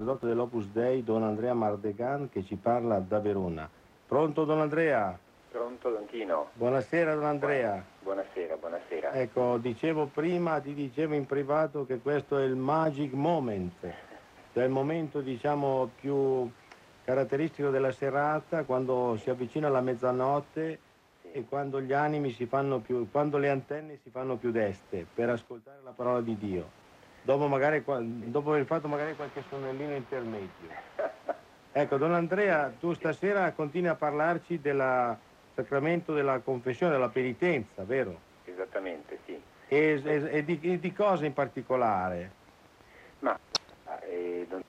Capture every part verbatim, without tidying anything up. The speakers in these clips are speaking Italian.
sacerdote dell'Opus Dei, Don Andrea Mardegan, che ci parla da Verona. Pronto, Don Andrea? Pronto, Don Tino. Buonasera, Don Andrea. Buonasera, buonasera. Ecco, dicevo prima, ti dicevo in privato che questo è il magic moment, cioè il momento, diciamo, più caratteristico della serata, quando si avvicina la mezzanotte Sì. e quando gli animi si fanno più, quando le antenne si fanno più deste per ascoltare la parola di Dio. Dopo, magari, dopo aver fatto magari qualche sonnellino intermedio. Ecco, Don Andrea, tu stasera continui a parlarci del sacramento della confessione, della penitenza, vero? Esattamente, sì. E, e, e, di, e di cosa in particolare? Ma eh, don...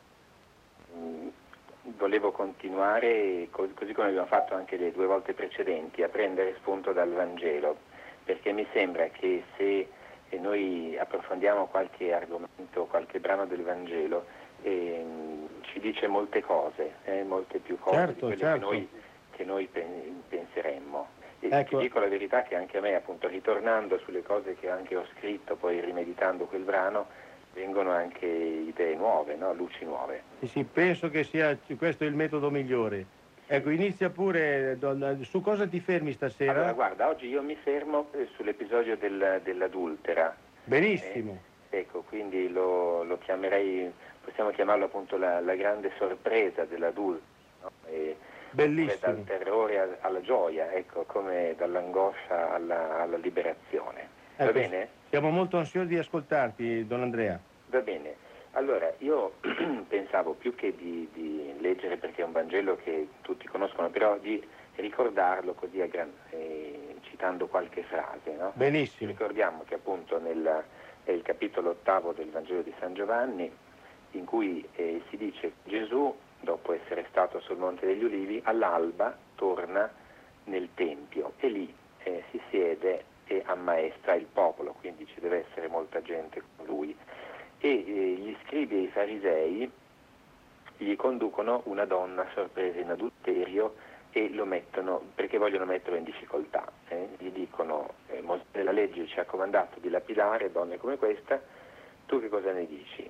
volevo continuare, così come abbiamo fatto anche le due volte precedenti, a prendere spunto dal Vangelo, perché mi sembra che se noi approfondiamo qualche argomento, qualche brano del Vangelo, eh, ci dice molte cose, eh, molte più cose certo, di quelle certo. che noi, che noi penseremmo. E ecco. ti dico la verità che anche a me, appunto, ritornando sulle cose che anche ho scritto, poi rimeditando quel brano, vengono anche idee nuove, no? Luci nuove. Sì, sì, penso che sia questo il metodo migliore. Sì. Ecco, inizia pure, donna, su cosa ti fermi stasera? Allora, guarda, oggi io mi fermo sull'episodio del, dell'adultera. Benissimo. Eh, ecco, quindi lo, lo chiamerei, possiamo chiamarlo appunto la, la grande sorpresa dell'adultera, no? E, bellissimo. Dal terrore alla gioia, ecco, come dall'angoscia alla, alla liberazione. Va ecco, bene? Siamo molto ansiosi di ascoltarti, Don Andrea. Va bene. Allora, io pensavo più che di, di leggere, perché è un Vangelo che tutti conoscono, però di ricordarlo così a gran, eh, citando qualche frase, no? Benissimo. Ricordiamo che appunto nel, è il capitolo ottavo del Vangelo di San Giovanni, in cui eh, si dice che Gesù, dopo essere stato sul Monte degli Ulivi, all'alba torna nel Tempio e lì eh, si siede e ammaestra il popolo, quindi ci deve essere molta gente con lui. E eh, gli scribi e i farisei gli conducono una donna sorpresa in adulterio e lo mettono, perché vogliono metterlo in difficoltà. Eh? Gli dicono, eh, Mosè, la legge ci ha comandato di lapidare donne come questa, tu che cosa ne dici?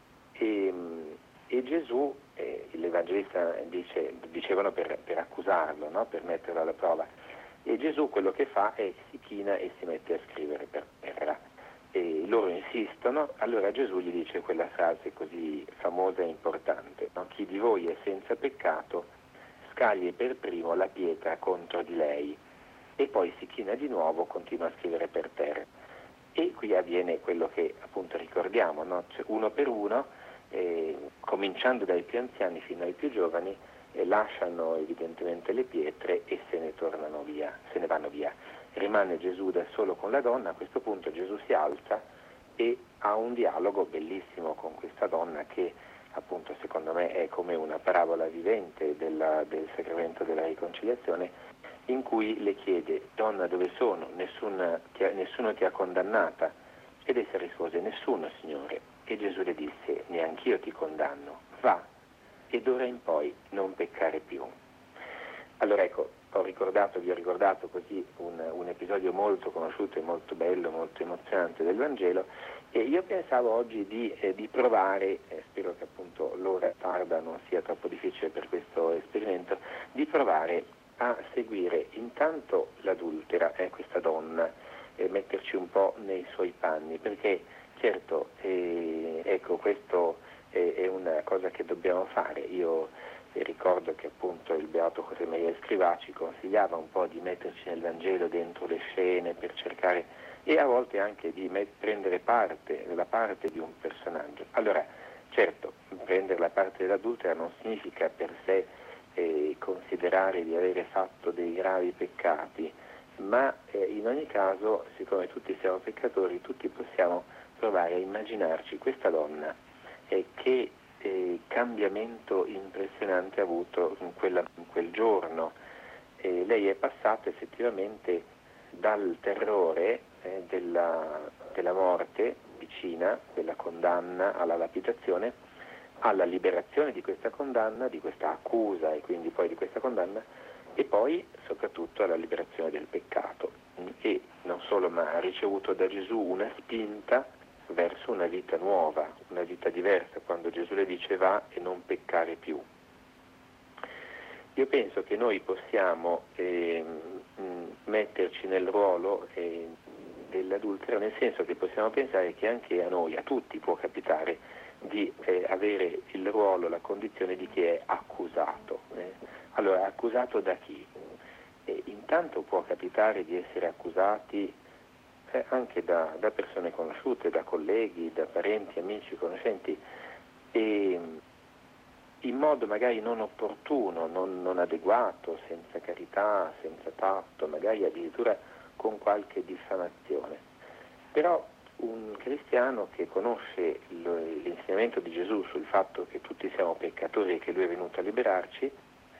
E, e Gesù, eh, l'Evangelista dice, dicevano per, per accusarlo, no? Per metterlo alla prova, e Gesù quello che fa è si china e si mette a scrivere per terra. E loro insistono, allora Gesù gli dice quella frase così famosa e importante, no? Chi di voi è senza peccato scagli per primo la pietra contro di lei, e poi si china di nuovo, continua a scrivere per terra. E qui avviene quello che appunto ricordiamo, no? Cioè, uno per uno, eh, cominciando dai più anziani fino ai più giovani, eh, lasciano evidentemente le pietre e se ne tornano via, se ne vanno via. Rimane Gesù da solo con la donna. A questo punto Gesù si alza e ha un dialogo bellissimo con questa donna che appunto secondo me è come una parabola vivente della, del sacramento della riconciliazione, in cui le chiede: donna, dove sono? Nessun, ti ha, nessuno ti ha condannata? Ed essa rispose: nessuno, Signore. E Gesù le disse: neanch'io ti condanno, va e d'ora in poi non peccare più. Allora ecco, ho ricordato, vi ho ricordato così un, un episodio molto conosciuto e molto bello, molto emozionante del Vangelo, e io pensavo oggi di, eh, di provare, eh, spero che appunto l'ora tarda non sia troppo difficile per questo esperimento, di provare a seguire intanto l'adultera, eh, questa donna, e metterci un po' nei suoi panni, perché certo, eh, ecco, questo è, è una cosa che dobbiamo fare. Io E ricordo che appunto il Beato José Maria Escrivá ci consigliava un po' di metterci nel Vangelo dentro le scene per cercare, e a volte anche di met- prendere parte, la parte di un personaggio. Allora, certo, prendere la parte dell'adultera non significa per sé eh, considerare di avere fatto dei gravi peccati, ma eh, in ogni caso, siccome tutti siamo peccatori, tutti possiamo provare a immaginarci questa donna eh, che Eh, cambiamento impressionante ha avuto in, quella, in quel giorno. Eh, lei è passata effettivamente dal terrore eh, della, della morte vicina, della condanna alla lapidazione, alla liberazione di questa condanna, di questa accusa e quindi poi di questa condanna, e poi soprattutto alla liberazione del peccato. E non solo, ma ha ricevuto da Gesù una spinta verso una vita nuova, una vita diversa, quando Gesù le dice va e non peccare più. Io penso che noi possiamo eh, metterci nel ruolo eh, dell'adultero, nel senso che possiamo pensare che anche a noi, a tutti può capitare di eh, avere il ruolo, la condizione di chi è accusato. Eh. Allora, accusato da chi? E intanto può capitare di essere accusati eh, anche da, da persone conosciute, da colleghi, da parenti, amici, conoscenti, e in modo magari non opportuno, non, non adeguato, senza carità, senza tatto, magari addirittura con qualche diffamazione. Però un cristiano che conosce l'insegnamento di Gesù sul fatto che tutti siamo peccatori e che Lui è venuto a liberarci,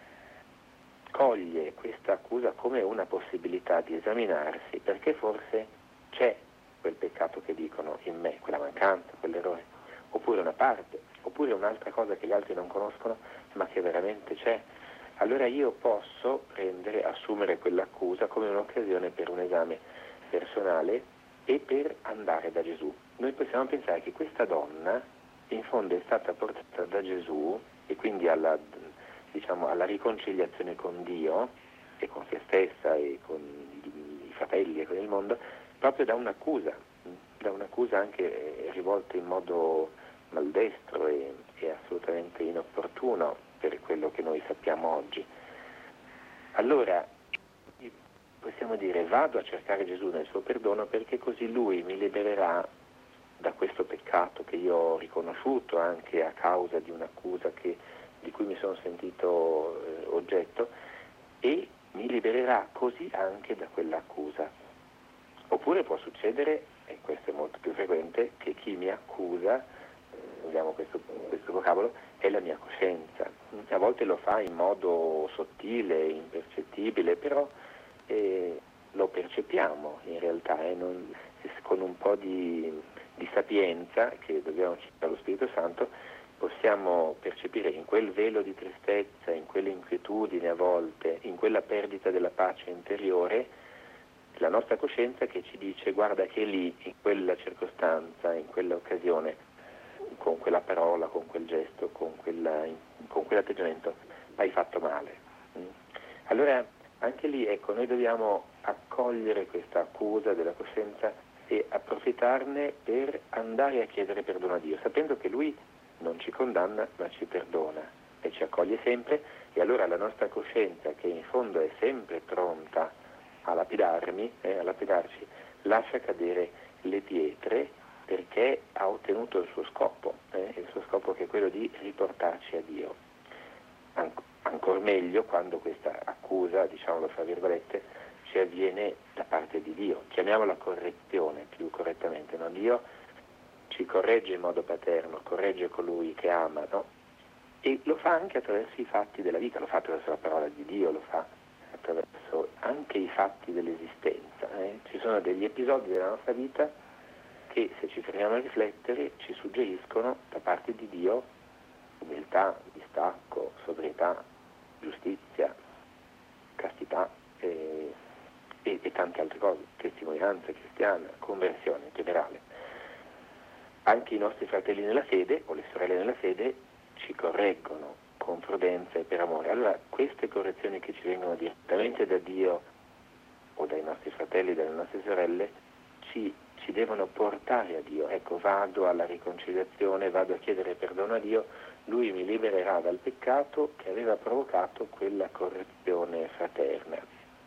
coglie questa accusa come una possibilità di esaminarsi, perché forse c'è quel peccato che dicono in me, quella mancanza, quell'errore, oppure una parte, oppure un'altra cosa che gli altri non conoscono, ma che veramente c'è. Allora io posso prendere, assumere quell'accusa come un'occasione per un esame personale e per andare da Gesù. Noi possiamo pensare che questa donna in fondo è stata portata da Gesù e quindi alla, diciamo, alla riconciliazione con Dio e con se stessa e con i fratelli e con il mondo, proprio da un'accusa, da un'accusa anche rivolta in modo maldestro e, e assolutamente inopportuno per quello che noi sappiamo oggi. Allora possiamo dire: vado a cercare Gesù nel suo perdono, perché così Lui mi libererà da questo peccato che io ho riconosciuto anche a causa di un'accusa che, di cui mi sono sentito eh, oggetto, e mi libererà così anche da quell'accusa. Oppure può succedere, e questo è molto più frequente, che chi mi accusa, usiamo questo, questo vocabolo, è la mia coscienza. A volte lo fa in modo sottile, impercettibile, però eh, lo percepiamo in realtà, eh, non, con un po' di, di sapienza che dobbiamo citare allo Spirito Santo, possiamo percepire in quel velo di tristezza, in quell'inquietudine a volte, in quella perdita della pace interiore, la nostra coscienza che ci dice: guarda che lì, in quella circostanza, in quella occasione, con quella parola, con quel gesto, con, quella, con quell'atteggiamento, hai fatto male. Allora anche lì, ecco, noi dobbiamo accogliere questa accusa della coscienza e approfittarne per andare a chiedere perdono a Dio, sapendo che Lui non ci condanna ma ci perdona e ci accoglie sempre. E allora la nostra coscienza, che in fondo è sempre pronta a lapidarmi, eh, a lapidarci, lascia cadere le pietre, perché ha ottenuto il suo scopo, eh, il suo scopo che è quello di riportarci a Dio. An- ancor meglio quando questa accusa, diciamolo fra virgolette, ci avviene da parte di Dio. Chiamiamola correzione più correttamente, no? Dio ci corregge in modo paterno, corregge colui che ama, no? E lo fa anche attraverso i fatti della vita, lo fa attraverso la parola di Dio, lo fa attraverso anche i fatti dell'esistenza. Eh? Ci sono degli episodi della nostra vita che, se ci fermiamo a riflettere, ci suggeriscono da parte di Dio umiltà, distacco, sobrietà, giustizia, castità e, e, e tante altre cose, testimonianza cristiana, conversione in generale. Anche i nostri fratelli nella fede o le sorelle nella fede ci correggono con prudenza e per amore. Allora queste correzioni che ci vengono direttamente da Dio o dai nostri fratelli, dalle nostre sorelle, ci, ci devono portare a Dio. Ecco, vado alla riconciliazione, vado a chiedere perdono a Dio, Lui mi libererà dal peccato che aveva provocato quella correzione fraterna.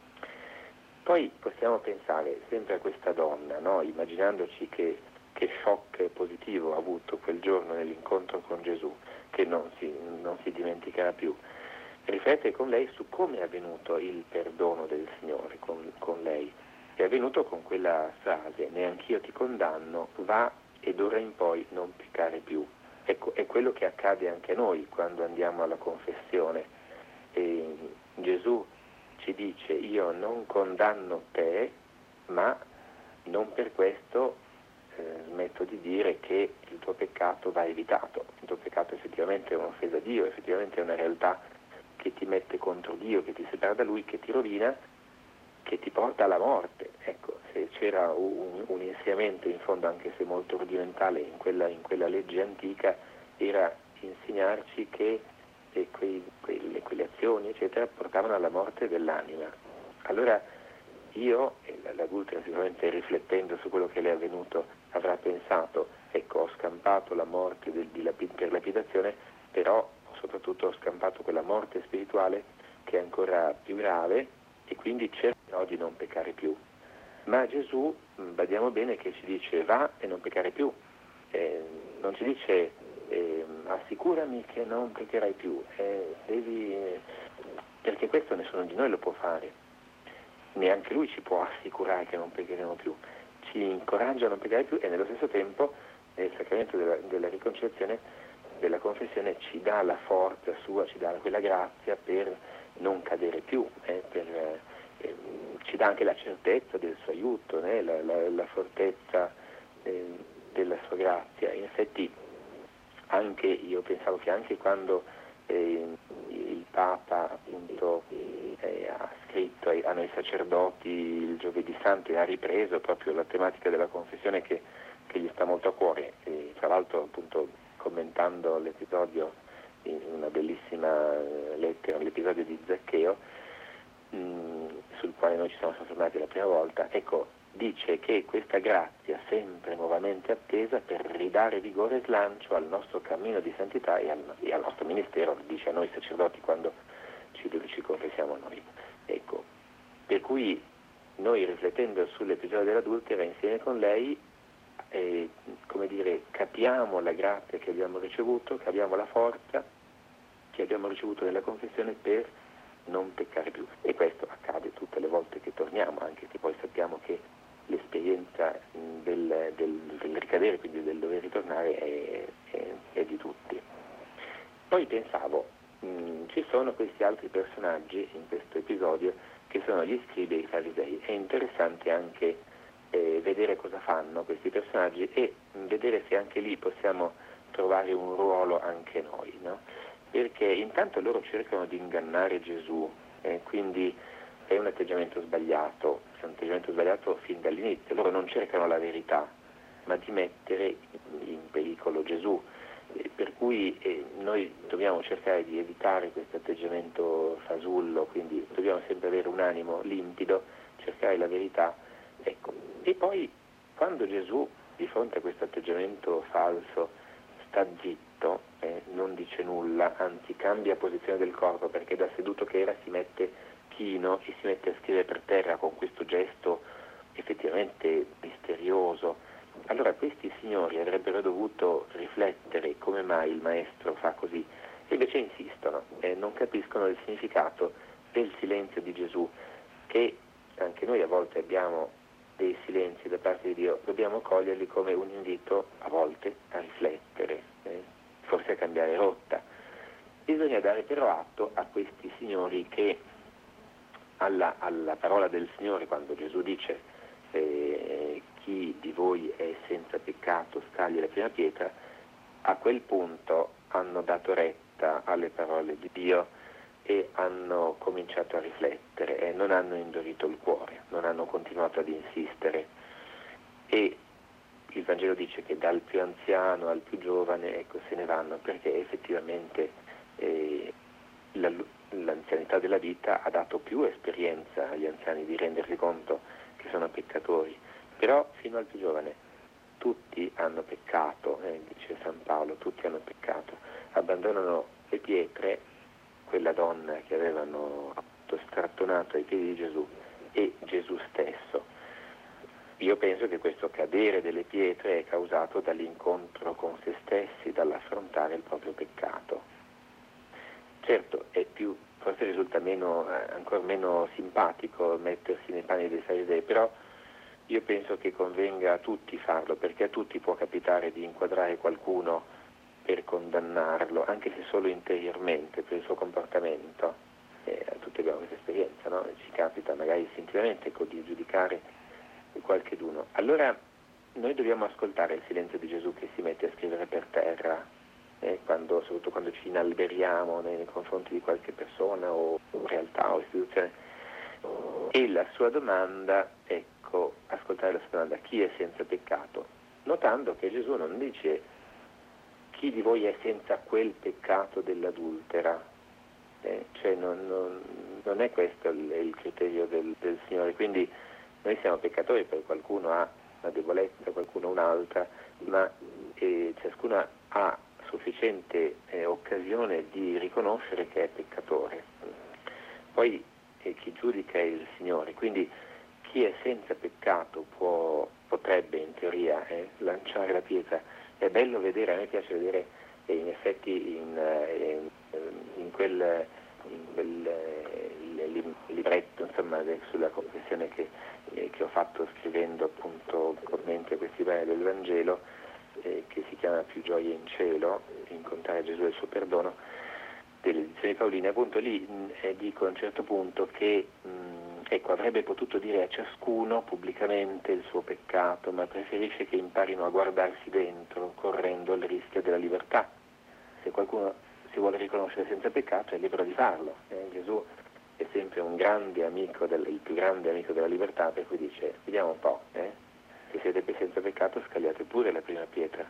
Poi possiamo pensare sempre a questa donna, no? Immaginandoci che, che shock positivo ha avuto quel giorno nell'incontro con Gesù, che non si, non si dimenticherà più. Riflette con lei su come è avvenuto il perdono del Signore con, con lei. È avvenuto con quella frase: neanch'io ti condanno, va e d'ora in poi non peccare più. Ecco, è quello che accade anche a noi quando andiamo alla confessione. E Gesù ci dice: io non condanno te, ma non per questo eh, smetto di dire che il tuo peccato va evitato. Il tuo peccato effettivamente è un'offesa a Dio, effettivamente è una realtà che ti mette contro Dio, che ti separa da Lui, che ti rovina, che ti porta alla morte. Ecco, se c'era un, un insegnamento in fondo, anche se molto rudimentale, in quella, in quella legge antica, era insegnarci che e quei, quelle, quelle azioni eccetera portavano alla morte dell'anima. Allora io, e l'adultera sicuramente riflettendo su quello che le è avvenuto avrà pensato, ecco, ho scampato la morte del, di lapid, per lapidazione, però soprattutto ho scampato quella morte spirituale che è ancora più grave, e quindi cercherò di non peccare più. Ma Gesù, badiamo bene, che ci dice va e non peccare più, eh, non ci dice eh, assicurami che non peccherai più, eh, devi, eh, perché questo nessuno di noi lo può fare, neanche lui ci può assicurare che non peccheremo più, ci incoraggia a non peccare più, e nello stesso tempo nel sacramento della, della riconciliazione, della confessione, ci dà la forza sua, ci dà quella grazia per non cadere più, eh, per, eh, ci dà anche la certezza del suo aiuto, eh, la, la, la fortezza eh, della sua grazia. In effetti anche io pensavo che anche quando eh, il Papa appunto eh, ha scritto ai, a noi sacerdoti il Giovedì Santo e ha ripreso proprio la tematica della confessione che, che gli sta molto a cuore, e tra l'altro appunto commentando l'episodio in una bellissima lettera, l'episodio di Zaccheo, mh, sul quale noi ci siamo soffermati la prima volta, ecco, dice che questa grazia sempre nuovamente attesa per ridare vigore e slancio al nostro cammino di santità e al, e al nostro ministero, dice a noi sacerdoti quando ci, ci confessiamo noi. Ecco, per cui noi, riflettendo sull'episodio dell'adultera insieme con lei, eh, come dire, capiamo la grazia che abbiamo ricevuto, capiamo la forza che abbiamo ricevuto nella confessione per non peccare più, e questo accade tutte le volte che torniamo, anche se poi sappiamo che l'esperienza del, del, del ricadere, quindi del dover ritornare, è, è, è di tutti. Poi pensavo, mh, ci sono questi altri personaggi in questo episodio che sono gli scribi e i farisei. È interessante anche eh, vedere cosa fanno questi personaggi e mh, vedere se anche lì possiamo trovare un ruolo anche noi, no? Perché intanto loro cercano di ingannare Gesù, eh, quindi è un atteggiamento sbagliato, è un atteggiamento sbagliato fin dall'inizio. Loro non cercano la verità, ma di mettere in pericolo Gesù, eh, per cui eh, noi dobbiamo cercare di evitare questo atteggiamento fasullo, quindi dobbiamo sempre avere un animo limpido, cercare la verità, ecco. E poi quando Gesù, di fronte a questo atteggiamento falso, sta zitto, eh, non dice nulla, anzi cambia posizione del corpo, perché da seduto che era si mette chino e si mette a scrivere per terra con questo gesto effettivamente misterioso. Allora questi signori avrebbero dovuto riflettere come mai il maestro fa così, e invece insistono e non capiscono il significato del silenzio di Gesù, che anche noi a volte abbiamo dei silenzi da parte di Dio, dobbiamo coglierli come un invito a volte a riflettere, eh, forse a cambiare rotta. Bisogna dare però atto a questi signori che alla, alla parola del Signore, quando Gesù dice eh, chi di voi è senza peccato scagli la prima pietra, a quel punto hanno dato retta alle parole di Dio e hanno cominciato a riflettere e non hanno indurito il cuore, non hanno continuato ad insistere. E il Vangelo dice che dal più anziano al più giovane, ecco, se ne vanno, perché effettivamente eh, la, l'anzianità della vita ha dato più esperienza agli anziani di rendersi conto che sono peccatori, però fino al più giovane tutti hanno peccato, eh, dice San Paolo, tutti hanno peccato, abbandonano le pietre, quella donna che avevano strattonato ai piedi di Gesù e Gesù stesso. Io penso che questo cadere delle pietre è causato dall'incontro con se stessi, dall'affrontare il proprio peccato. Certo, è più, forse risulta meno, eh, ancora meno simpatico mettersi nei panni dei farisei, però io penso che convenga a tutti farlo, perché a tutti può capitare di inquadrare qualcuno per condannarlo, anche se solo interiormente, per il suo comportamento. Eh, tutti abbiamo questa esperienza, no? Ci capita magari istintivamente, ecco, di giudicare qualcheduno. Allora noi dobbiamo ascoltare il silenzio di Gesù che si mette a scrivere per terra, eh, quando, soprattutto quando ci inalberiamo nei, nei confronti di qualche persona o, o realtà o istituzione, E la sua domanda, ecco, ascoltare la sua domanda, chi è senza peccato? Notando che Gesù non dice chi di voi è senza quel peccato dell'adultera, eh, cioè non, non, non è questo il, il criterio del, del Signore, quindi noi siamo peccatori perché qualcuno ha una debolezza, qualcuno un'altra, ma eh, ciascuno ha sufficiente eh, occasione di riconoscere che è peccatore. Poi eh, chi giudica è il Signore, quindi chi è senza peccato può, potrebbe in teoria eh, lanciare la pietra. È bello vedere, a me piace vedere eh, in effetti in, eh, in quel, in quel eh, libretto insomma, sulla confessione che, eh, che ho fatto scrivendo appunto commenti a questi brani del Vangelo, eh, che si chiama Più gioia in cielo, incontrare Gesù e il suo perdono, delle edizioni Paoline. Appunto lì mh, eh, dico a un certo punto che mh, ecco, avrebbe potuto dire a ciascuno pubblicamente il suo peccato, ma preferisce che imparino a guardarsi dentro, correndo il rischio della libertà. Se qualcuno si vuole riconoscere senza peccato è libero di farlo. Eh? Gesù è sempre un grande amico, del, il più grande amico della libertà, per cui dice, vediamo un po', eh? se siete senza peccato scagliate pure la prima pietra.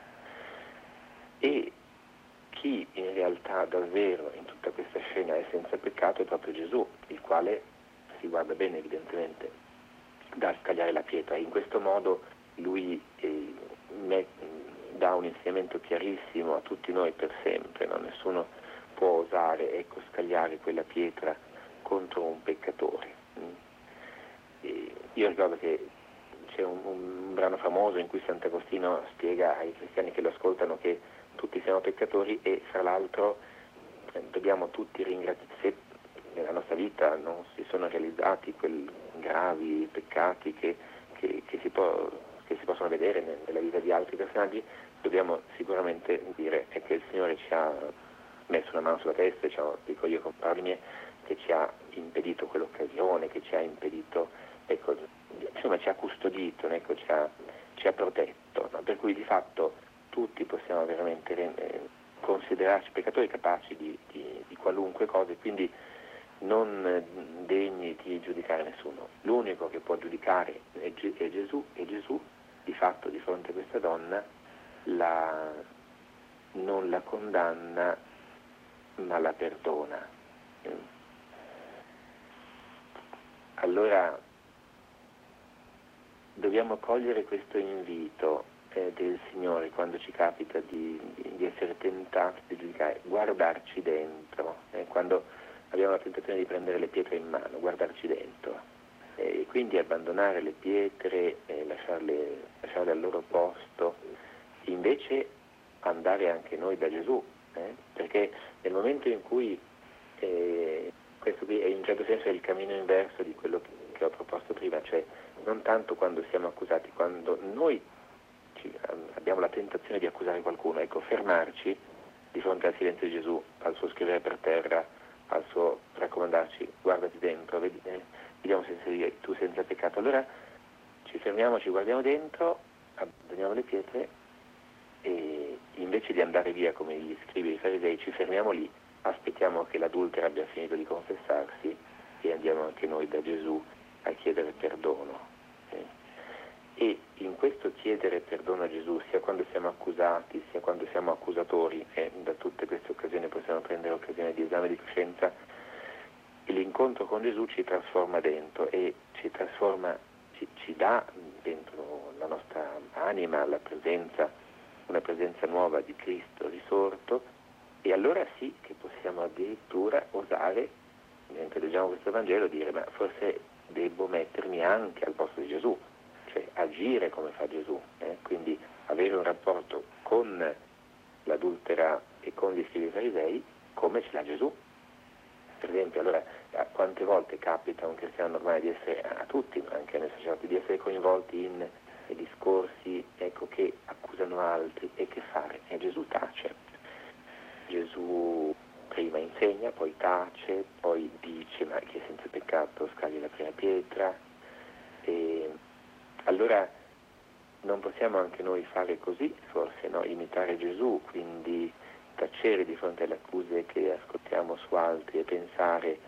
E chi in realtà davvero in tutta questa scena è senza peccato è proprio Gesù, il quale si guarda bene evidentemente da scagliare la pietra. In questo modo lui eh, met, dà un insegnamento chiarissimo a tutti noi per sempre, no? Nessuno può osare ecco, scagliare quella pietra contro un peccatore. E io ricordo che c'è un, un brano famoso in cui Sant'Agostino spiega ai cristiani che lo ascoltano che tutti siamo peccatori e fra l'altro eh, dobbiamo tutti ringraziare, se nella nostra vita non si sono realizzati quei gravi peccati che, che, che, si può, che si possono vedere nella vita di altri personaggi, dobbiamo sicuramente dire è che il Signore ci ha messo una mano sulla testa, ci ha, dico io con parole mie, che ci ha impedito quell'occasione, che ci ha impedito, ecco, insomma ci ha custodito, ecco, ci, ha, ci ha protetto, no? Per cui di fatto tutti possiamo veramente eh, considerarci peccatori capaci di, di, di qualunque cosa e quindi non eh, degni di giudicare nessuno. L'unico che può giudicare è, G- è Gesù e Gesù di fatto di fronte a questa donna la, non la condanna ma la perdona. Allora dobbiamo cogliere questo invito del Signore quando ci capita di, di essere tentati di giudicare, guardarci dentro, eh, quando abbiamo la tentazione di prendere le pietre in mano, guardarci dentro e eh, quindi abbandonare le pietre, eh, lasciarle, lasciarle al loro posto, invece andare anche noi da Gesù, eh, perché nel momento in cui eh, questo qui è in un certo senso è il cammino inverso di quello che, che ho proposto prima, cioè non tanto quando siamo accusati, quando noi abbiamo la tentazione di accusare qualcuno, ecco, fermarci di fronte al silenzio di Gesù, al suo scrivere per terra, al suo raccomandarci guardati dentro, vedi, eh, vediamo se sei tu senza peccato. Allora ci fermiamo, ci guardiamo dentro, abbandoniamo le pietre e invece di andare via come gli scribi i farisei ci fermiamo lì, aspettiamo che l'adultera abbia finito di confessarsi e andiamo anche noi da Gesù a chiedere perdono. Eh. E in questo chiedere perdono a Gesù, sia quando siamo accusati, sia quando siamo accusatori, e da tutte queste occasioni possiamo prendere occasione di esame di coscienza, l'incontro con Gesù ci trasforma dentro e ci trasforma, ci, ci dà dentro la nostra anima la presenza, una presenza nuova di Cristo risorto, e allora sì che possiamo addirittura osare, mentre leggiamo questo Vangelo, dire ma forse devo mettermi anche al posto di Gesù, cioè agire come fa Gesù, eh? Quindi avere un rapporto con l'adultera e con gli scribi farisei come ce l'ha Gesù. Per esempio, allora, quante volte capita a un cristiano normale di essere, a tutti, anche nei sacerdoti, di essere coinvolti in discorsi ecco, che accusano altri, e che fare? E Gesù tace. Gesù prima insegna, poi tace, poi dice ma chi è senza peccato scagli la prima pietra. E allora non possiamo anche noi fare così, forse no, imitare Gesù, quindi tacere di fronte alle accuse che ascoltiamo su altri e pensare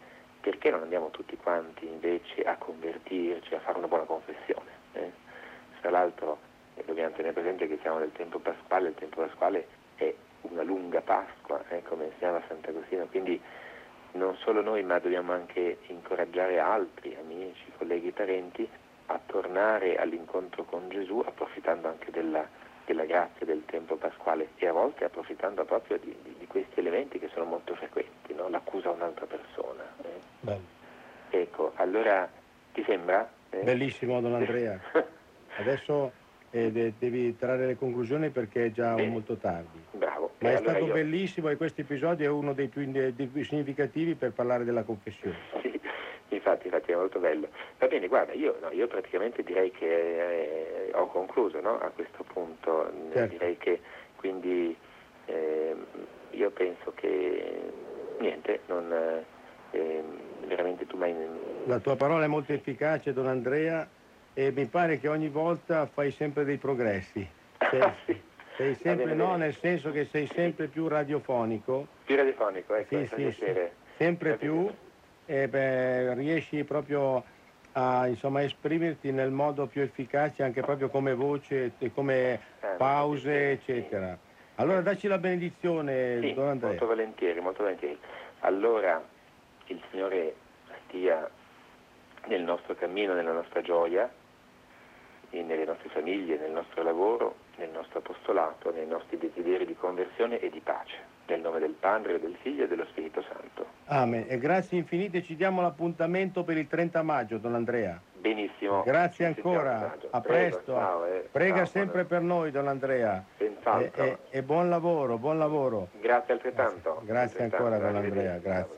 perché non andiamo tutti quanti invece a convertirci, a fare una buona confessione? Eh? Tra l'altro eh, dobbiamo tenere presente che siamo nel tempo pasquale, il tempo pasquale è una lunga Pasqua, eh, come insegna Sant'Agostino, quindi non solo noi, ma dobbiamo anche incoraggiare altri, amici, colleghi, parenti, a tornare all'incontro con Gesù, approfittando anche della, della grazia del tempo pasquale e a volte approfittando proprio di, di, di questi elementi che sono molto frequenti, no? L'accusa a un'altra persona. Eh? Bello. Ecco, allora ti sembra? Eh? Bellissimo, Don Andrea. Adesso eh, de- devi trarre le conclusioni perché è già Bene. molto tardi. Bravo. Ma E è allora stato io... bellissimo e questo episodio è uno dei più, dei più significativi per parlare della confessione. Sì, infatti, infatti è molto bello. Va bene, guarda, io, no, io praticamente direi che eh, ho concluso, no? A questo punto. Certo. Direi che quindi eh, io penso che niente, non, eh, veramente tu mi hai... La tua parola è molto efficace, Don Andrea, e mi pare che ogni volta fai sempre dei progressi. Sei, Sì. sei Va sempre, bene, no, bene. nel senso che sei sempre più radiofonico. Più radiofonico, ecco, Sì, mi fa sì, sì, piacere. sempre Mi fa più, piacere. e beh, riesci proprio a, insomma, esprimerti nel modo più efficace, anche proprio come voce, e come Eh, mi fa pause, piacere, sì. eccetera. Allora dacci la benedizione, Sì, Don Andrea. molto volentieri, molto volentieri. Allora, il Signore stia nel nostro cammino, nella nostra gioia, e nelle nostre famiglie, nel nostro lavoro, nel nostro apostolato, nei nostri desideri di conversione e di pace. Nel nome del Padre, del Figlio e dello Spirito Santo. Amen. E grazie infinite, ci diamo l'appuntamento per il trenta maggio, Don Andrea. Benissimo. Grazie Ci sentiamo, ancora, Sergio. a Prego, presto. ciao, eh. Prega Ciao, sempre buona- per noi, Don Andrea. E, Senz'altro. e- e buon lavoro, buon lavoro. Grazie Grazie, altrettanto. grazie altrettanto. ancora, Don Andrea, Arrivederci, ciao. grazie.